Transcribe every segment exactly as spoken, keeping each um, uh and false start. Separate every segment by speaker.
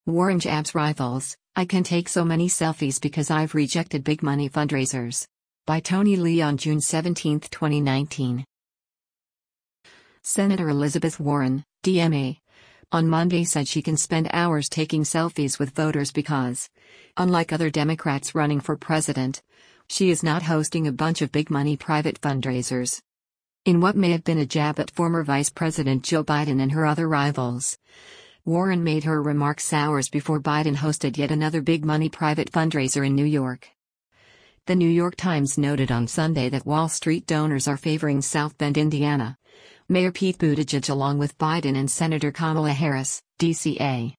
Speaker 1: Warren jabs rivals, "I can take so many selfies because I've rejected big money fundraisers." By Tony Lee on June seventeenth, twenty nineteen. Senator Elizabeth Warren, D M A, on Monday said she can spend hours taking selfies with voters because, unlike other Democrats running for president, she is not hosting a bunch of big money private fundraisers. In what may have been a jab at former Vice President Joe Biden and her other rivals, Warren made her remarks hours before Biden hosted yet another big money private fundraiser in New York. The New York Times noted on Sunday that Wall Street donors are favoring South Bend, Indiana, Mayor Pete Buttigieg along with Biden and Senator Kamala Harris, D C A.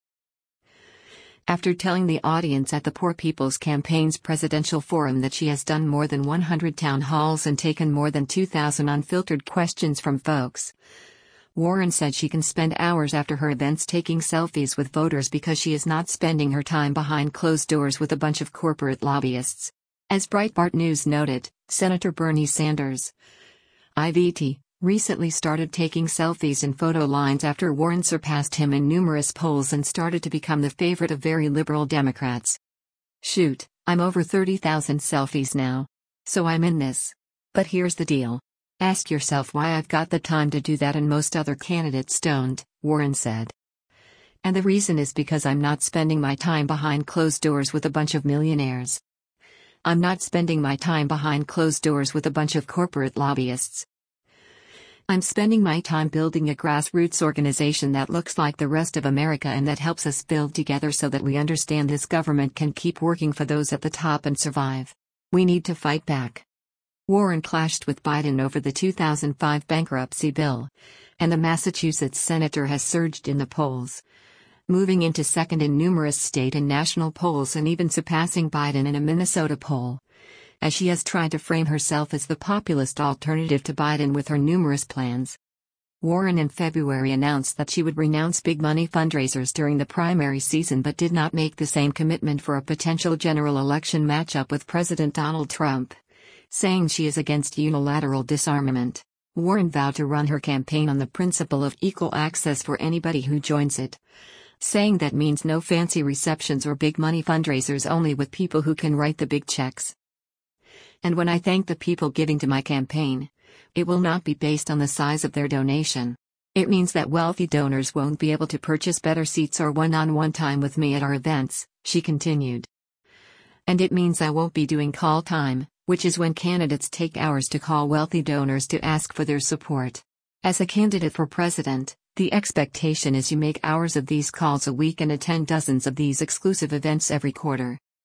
Speaker 1: After telling the audience at the Poor People's Campaign's presidential forum that she has done more than one hundred town halls and taken more than two thousand unfiltered questions from folks, Warren said she can spend hours after her events taking selfies with voters because she is not spending her time behind closed doors with a bunch of corporate lobbyists. As Breitbart News noted, Senator Bernie Sanders, I V T, recently started taking selfies in photo lines after Warren surpassed him in numerous polls and started to become the favorite of very liberal Democrats. "Shoot, I'm over thirty thousand selfies now. So I'm in this. But here's the deal. Ask yourself why I've got the time to do that and most other candidates don't," Warren said. "And the reason is because I'm not spending my time behind closed doors with a bunch of millionaires. I'm not spending my time behind closed doors with a bunch of corporate lobbyists. I'm spending my time building a grassroots organization that looks like the rest of America and that helps us build together so that we understand this government can keep working for those at the top and survive. We need to fight back." Warren clashed with Biden over the two thousand five bankruptcy bill, and the Massachusetts senator has surged in the polls, moving into second in numerous state and national polls and even surpassing Biden in a Minnesota poll, as she has tried to frame herself as the populist alternative to Biden with her numerous plans. Warren in February announced that she would renounce big money fundraisers during the primary season but did not make the same commitment for a potential general election matchup with President Donald Trump, saying she is against unilateral disarmament. Warren vowed to run her campaign on the principle of equal access for anybody who joins it, saying that means no fancy receptions or big money fundraisers, only with people who can write the big checks. "And when I thank the people giving to my campaign, it will not be based on the size of their donation. It means that wealthy donors won't be able to purchase better seats or one-on-one time with me at our events," she continued. "And it means I won't be doing call time, which is when candidates take hours to call wealthy donors to ask for their support. As a candidate for president, the expectation is you make hours of these calls a week and attend dozens of these exclusive events every quarter.